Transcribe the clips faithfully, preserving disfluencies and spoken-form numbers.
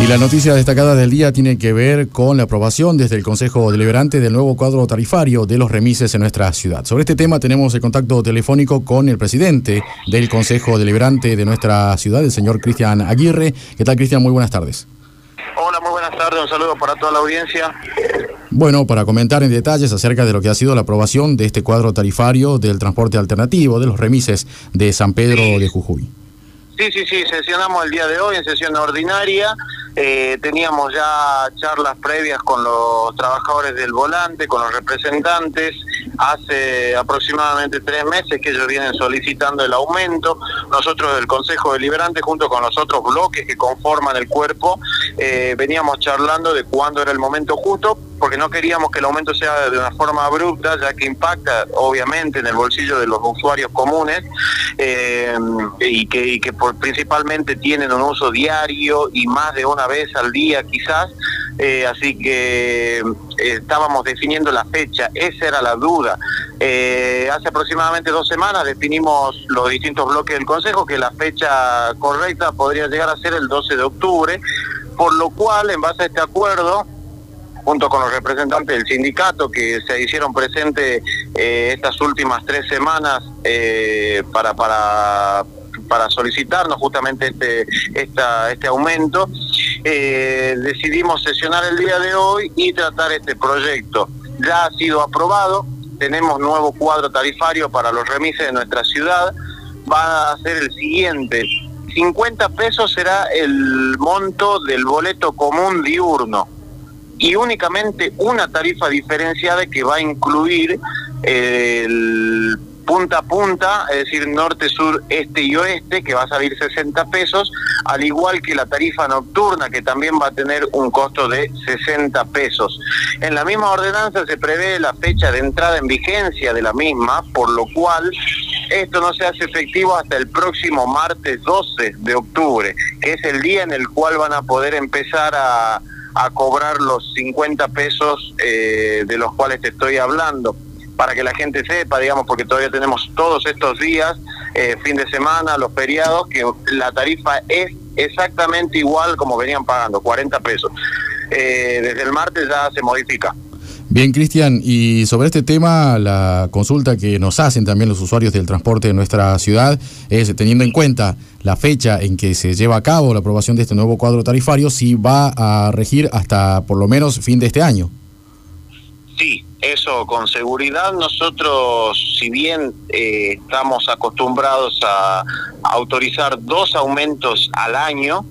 Y la noticia destacada del día tiene que ver con la aprobación desde el Consejo Deliberante del nuevo cuadro tarifario de los remises en nuestra ciudad. Sobre este tema tenemos el contacto telefónico con el presidente del Consejo Deliberante de nuestra ciudad, el señor Cristian Aguirre. ¿Qué tal, Cristian? Muy buenas tardes. Hola, muy buenas tardes. Un saludo para toda la audiencia. Bueno, para comentar en detalles acerca de lo que ha sido la aprobación de este cuadro tarifario del transporte alternativo de los remises de San Pedro Sí. de Jujuy. Sí, sí, sí, sesionamos el día de hoy en sesión ordinaria. Eh, teníamos ya charlas previas con los trabajadores del volante, con los representantes. Hace aproximadamente tres meses que ellos vienen solicitando el aumento. Nosotros del Consejo Deliberante, junto con los otros bloques que conforman el cuerpo, eh, veníamos charlando de cuándo era el momento justo, porque no queríamos que el aumento sea de una forma abrupta, ya que impacta obviamente en el bolsillo de los usuarios comunes, eh, y que, y que por, principalmente tienen un uso diario y más de una vez al día quizás. Eh, así que eh, estábamos definiendo la fecha, esa era la duda. Eh, hace aproximadamente dos semanas definimos los distintos bloques del Consejo que la fecha correcta podría llegar a ser el doce de octubre, por lo cual, en base a este acuerdo, junto con los representantes del sindicato que se hicieron presentes eh, estas últimas tres semanas eh, para para para solicitarnos justamente este esta, este aumento, eh, decidimos sesionar el día de hoy y tratar este proyecto. Ya ha sido aprobado, tenemos nuevo cuadro tarifario para los remises de nuestra ciudad. Va a ser el siguiente: cincuenta pesos será el monto del boleto común diurno, y únicamente una tarifa diferenciada que va a incluir el punta a punta, es decir, norte, sur, este y oeste, que va a salir sesenta pesos, al igual que la tarifa nocturna, que también va a tener un costo de sesenta pesos. En la misma ordenanza se prevé la fecha de entrada en vigencia de la misma, por lo cual esto no se hace efectivo hasta el próximo martes doce de octubre, que es el día en el cual van a poder empezar a a cobrar los cincuenta pesos eh, de los cuales te estoy hablando, para que la gente sepa, digamos, porque todavía tenemos todos estos días, eh, fin de semana, los feriados, que la tarifa es exactamente igual como venían pagando, cuarenta pesos. Eh, desde el martes ya se modifica. Bien, Cristian, y sobre este tema, la consulta que nos hacen también los usuarios del transporte de nuestra ciudad es, teniendo en cuenta la fecha en que se lleva a cabo la aprobación de este nuevo cuadro tarifario, si va a regir hasta por lo menos fin de este año. Sí, eso con seguridad. Nosotros, si bien eh, estamos acostumbrados a, a autorizar dos aumentos al año,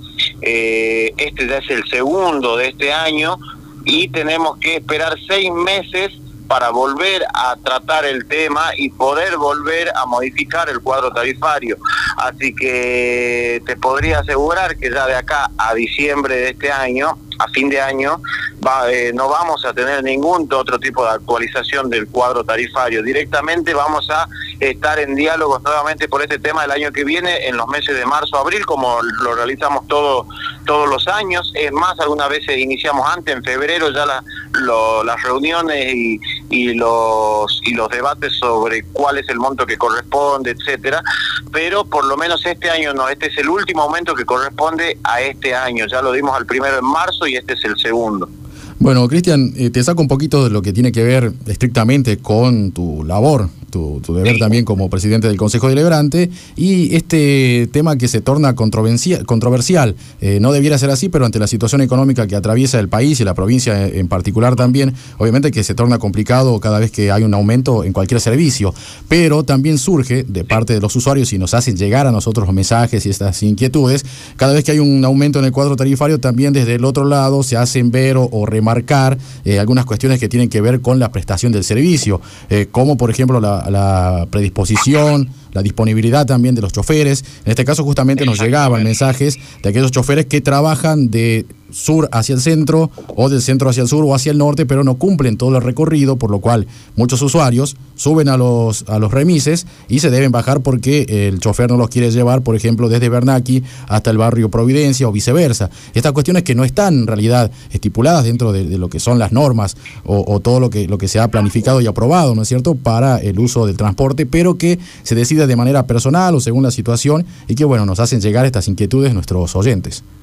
eh, este ya es el segundo de este año, y tenemos que esperar seis meses para volver a tratar el tema y poder volver a modificar el cuadro tarifario. Así que te podría asegurar que ya de acá a diciembre de este año, a fin de año, va, eh, no vamos a tener ningún otro tipo de actualización del cuadro tarifario. Directamente vamos a estar en diálogos nuevamente por este tema el año que viene, en los meses de marzo, abril, como lo realizamos todo, todos los años. Es más, algunas veces iniciamos antes, en febrero, ya la, lo, las reuniones y, y los y los debates sobre cuál es el monto que corresponde, etcétera. Pero por lo menos este año no, este es el último aumento que corresponde a este año. Ya lo dimos al primero en marzo y este es el segundo. Bueno, Cristian, eh, te saco un poquito de lo que tiene que ver estrictamente con tu labor, tu, tu deber también como presidente del Consejo Deliberante, y este tema que se torna controversial, controversial. Eh, no debiera ser así, pero ante la situación económica que atraviesa el país y la provincia en particular también, obviamente que se torna complicado cada vez que hay un aumento en cualquier servicio, pero también surge de parte de los usuarios y nos hacen llegar a nosotros los mensajes y estas inquietudes. Cada vez que hay un aumento en el cuadro tarifario, también desde el otro lado se hacen ver o, o remarcar marcar eh, algunas cuestiones que tienen que ver con la prestación del servicio, eh, como por ejemplo la, la predisposición, la disponibilidad también de los choferes. En este caso justamente nos llegaban mensajes de aquellos choferes que trabajan de sur hacia el centro o del centro hacia el sur o hacia el norte, pero no cumplen todo el recorrido, por lo cual muchos usuarios suben a los a los remises y se deben bajar porque el chofer no los quiere llevar, por ejemplo, desde Bernaqui hasta el barrio Providencia o viceversa. Estas cuestiones que no están en realidad estipuladas dentro de, de lo que son las normas o, o todo lo que, lo que se ha planificado y aprobado, ¿no es cierto?, para el uso del transporte, pero que se decide de manera personal o según la situación y que, bueno, nos hacen llegar estas inquietudes nuestros oyentes.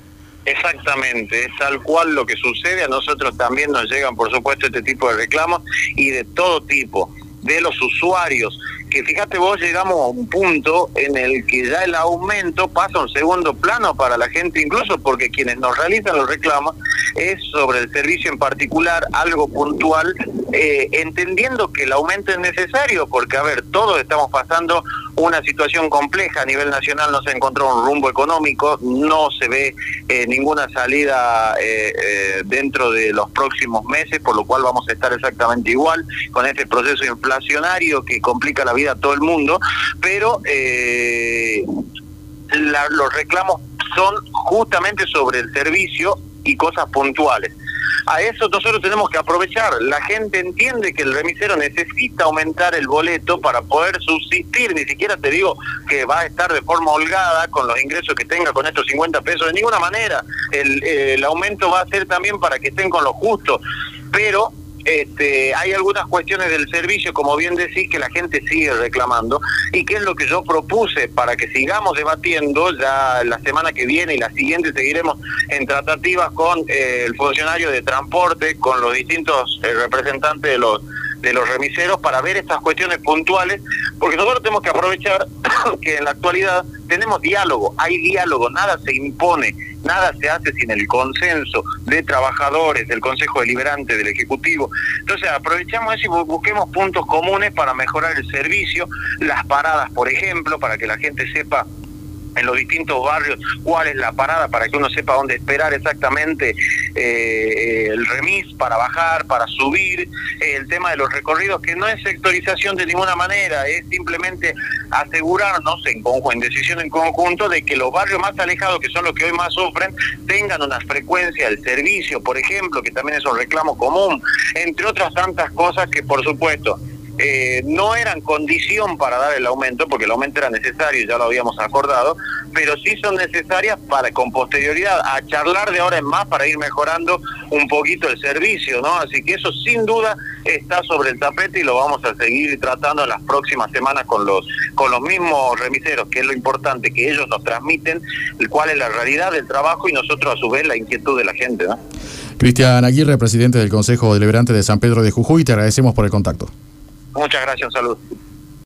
Exactamente, es tal cual lo que sucede. A nosotros también nos llegan, por supuesto, este tipo de reclamos y de todo tipo, de los usuarios, que fíjate vos, llegamos a un punto en el que ya el aumento pasa a un segundo plano para la gente, incluso porque quienes nos realizan los reclamos es sobre el servicio en particular, algo puntual, eh, entendiendo que el aumento es necesario, porque a ver, todos estamos pasando una situación compleja a nivel nacional, no se encontró un rumbo económico, no se ve eh, ninguna salida eh, eh, dentro de los próximos meses, por lo cual vamos a estar exactamente igual con este proceso inflacionario que complica la vida a todo el mundo, pero eh, la, los reclamos son justamente sobre el servicio y cosas puntuales. A eso nosotros tenemos que aprovechar. La gente entiende que el remisero necesita aumentar el boleto para poder subsistir. Ni siquiera te digo que va a estar de forma holgada con los ingresos que tenga con estos cincuenta pesos. De ninguna manera. El, el aumento va a ser también para que estén con lo justo. Pero Este, hay algunas cuestiones del servicio, como bien decís, que la gente sigue reclamando, y que es lo que yo propuse para que sigamos debatiendo. Ya la semana que viene y la siguiente seguiremos en tratativas con eh, el funcionario de transporte, con los distintos eh, representantes de los de los remiseros, para ver estas cuestiones puntuales, porque nosotros tenemos que aprovechar que en la actualidad tenemos diálogo, hay diálogo, nada se impone, nada se hace sin el consenso de trabajadores, del Consejo Deliberante, del Ejecutivo. Entonces aprovechamos eso y busquemos puntos comunes para mejorar el servicio, las paradas, por ejemplo, para que la gente sepa en los distintos barrios cuál es la parada, para que uno sepa dónde esperar exactamente eh, el remis para bajar, para subir. Eh, el tema de los recorridos, que no es sectorización de ninguna manera, es simplemente asegurarnos en, en decisión en conjunto de que los barrios más alejados, que son los que hoy más sufren, tengan una frecuencia del servicio, por ejemplo, que también es un reclamo común, entre otras tantas cosas que, por supuesto, Eh, no eran condición para dar el aumento, porque el aumento era necesario, ya lo habíamos acordado, pero sí son necesarias para, con posterioridad, a charlar de ahora en más para ir mejorando un poquito el servicio, ¿no? Así que eso sin duda está sobre el tapete y lo vamos a seguir tratando en las próximas semanas con los con los mismos remiseros, que es lo importante, que ellos nos transmiten el cuál es la realidad del trabajo y nosotros a su vez la inquietud de la gente, ¿no? Cristian Aguirre, presidente del Consejo Deliberante de San Pedro de Jujuy, te agradecemos por el contacto. Muchas gracias, salud.